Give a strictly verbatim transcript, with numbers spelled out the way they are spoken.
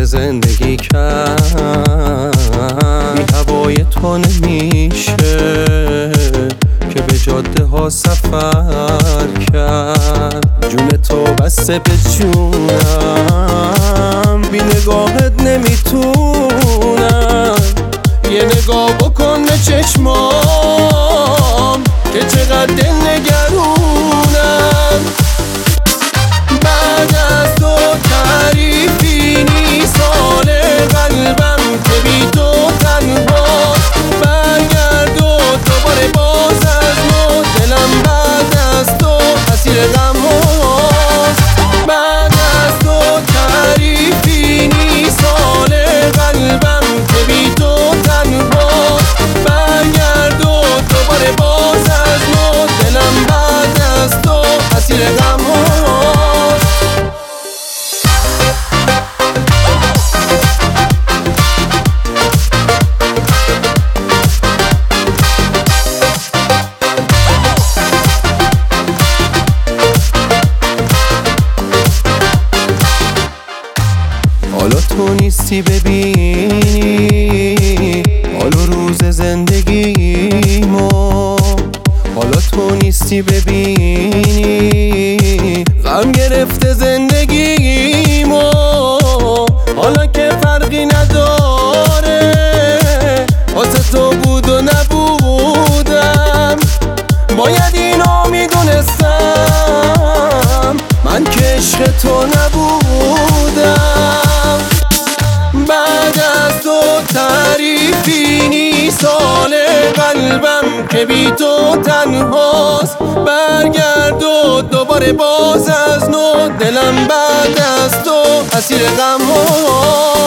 زندگی کرد، بی هوای تو نمیشه که به جاده ها سفر کرد. جون تو بسته به جونم، بی نگاهت نمیتونم. یه نگاه بکن به چشمام که چقدر دل نگرونم. بعد از تو تعریفی نیست حال قلبم که بی تو تنهاست. برگرد و دوباره باز از نو، دلم بعد از تو اسیر غم هاست. بعد از تو تعریفی نیست حال قلبم که بی تو تنهاست. برگرد و دوباره باز از نو، دلم بعد از تو اسیر غم هاست. حالا تو نیستی ببینی حال و روز زندگیمو، حالا تو نیستی ببینی غم گرفته زندگیمو. حالا که فرقی نداره واسه تو بود و نبودم، باید اینو میدونستم من که عشق تو نبودم. بعد از تو تعریفی نیست حال قلبم که بی تو تنهاست. برگرد و دوباره باز از نو، دلم بعد از تو اسیر غم هاست.